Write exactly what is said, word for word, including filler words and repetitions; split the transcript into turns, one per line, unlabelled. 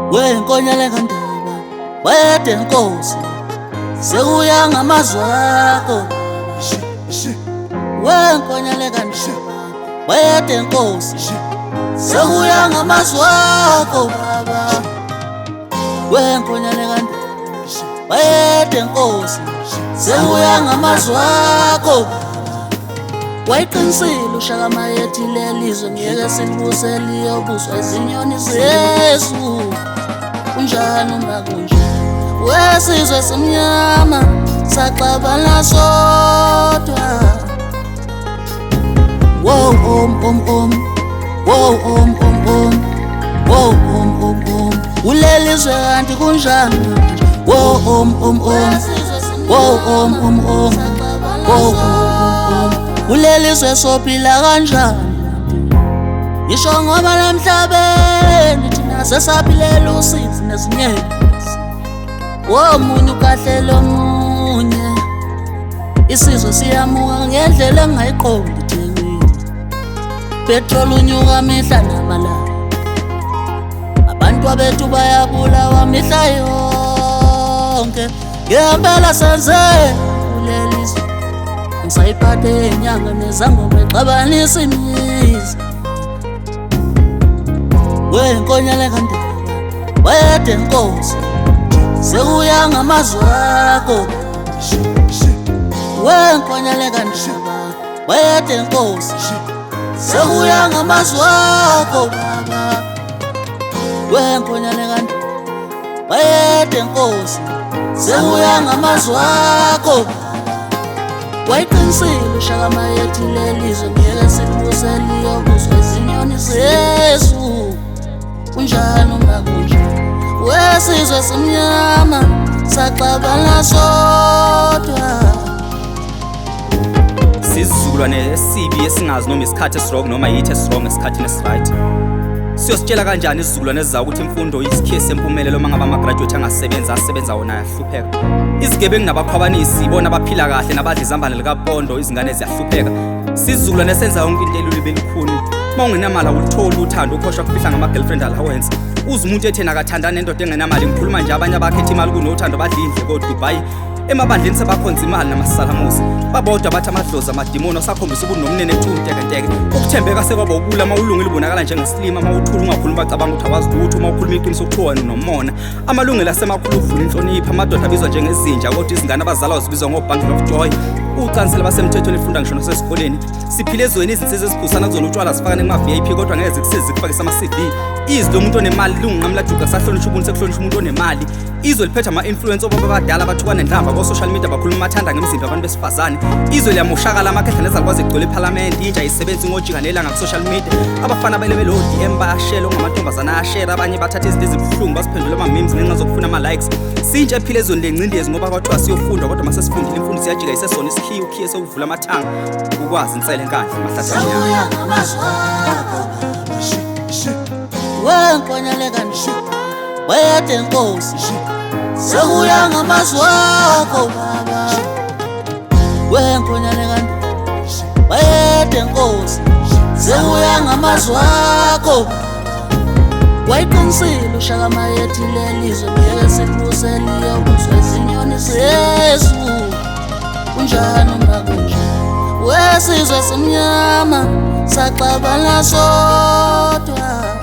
wenkonyane kaNdaba wede Nkosi sekuya ngamazwi akho wenkonyane kaNdaba wede Nkosi sekuya ngamazwi akho baba wenkonyane kaNdaba wede Nkosi sekuya ngamazwi akho wayiqinisile uShaka Mayethi lelizwe ngeke silibuse liyobuswa izinyoni zesu kunjani uma kunjani wesizwe simnyama saxabana sodwa wow om om om wow om om om wow om om om ulelizwe kanti kunjani wow om om om wow om om om wow ulelizwe sophila kanjani ngisho ngoba namhlabeni thina sesaphilela usizi nezinyezi womunye ukahle lomunye isizwe siyamuka ngendlela engayiqondi ithengile petrol unyuka mihla namalanga abantu abethu bayabulawa mihla yonke ngempela senze ulelizwe ngisayiphathe inyanga nezangoma exabanisa imizi wenkonyane kaNdaba wede Nkosi sekuya ngamazwi akho wenkonyane kaNdaba wede Nkosi sekuya ngamazwi akho baba wenkonyane kaNdaba wede Nkosi sekuya ngamazwi akho wayiqinisile uShaka Mayethi lelizwe ngeke silibuse liyobuswa izinyoni zesu kunjani uma kunjani wesizwe simnyama saxabana sodwa
sizizukulwane esibi esingazi noma isikhathi esirong noma yithi esirong esikhathini esiright siyositshela kanjani isizukulwane ezizayo ukuthi imfundo isikhiye sempumelelo uma ngaba ama-graduate angasebenzi asebenza wona ayahlupheka izigebengu nabakhwabanisi ibona abaphila kahle nabadla izambane likapondo izingane ziyahlupheka sizizukulwane esenza yonke into elulebe elikhuni uma ungenamali awulutholi uthando ukhohlwa kufihla ngama-girlfriend allowance uze umuntu ethena akathandana nendoda engenamali ngikhuluma nje abanye abakhetha imali kunothando badla indle koDubai emabandleni sebakhonza imali namasalamusi babodwa bathi amadlozi amadimoni asakhombisa ubunomnene eThuntekenteke ukuthembeka sekwaba ubula uma ulungile ubonakala njengesilima uma uthula ungakhuluma bacabanga ukuthi awazi lutho uma ukhuluma iqiniso kuthiwa wena unomona amalungelo asemakhulu uvula inhlonipho amadoda abizwa njengezinja kodwa izingane abazalwa zibizwa ngo-bundle of joy ucansela basemthethweni ifunda ngisho nasesikoleni siphile ezweni izinsizwa eziphusana kuzona utshwala zifakane kuma-V I P kodwa ngeke zikusize zikufakise ama-C D izwe lomuntu onemali lunginqamla juqa sahlonishwa umuntu sekuhlonishwa umuntu onemali izwe liphethe ama-influence obaba abadala abathukana endlamba kwa-social media bakhuluma amathanda ngemizimba abantu besifazane izwe liyamoshakala amakhehla nezalukwazi egcwele ephalamende intsha yisebenzi ngojika nelanga ku-social media abafana bele belo-D M bayashela ongamantombazana ayashera abanye bathatha izinto ezibuhlungu basiphendule ama-memes ngenxa zokufuna ama-likes sintsha ephile ezweni lencindezi ngoba kwathiwa siyofunda kodwa masesifundile imfundo siyajika isesona isikhiye ukhiye sokuvula amathanga ukwazi insele enkandla
sekuya ngamazwi akho wenkonyane kaNdaba wede Nkosi sekuya ngamazwi akho baba wenkonyane kaNdaba wede Nkosi sekuya ngamazwi akho wayiqinisile uShaka Mayethi lelizwe ngeke silibuse liyobuswa izinyoni zesu kunjani uma kunjani wesizwe simnyama saxabana sodwa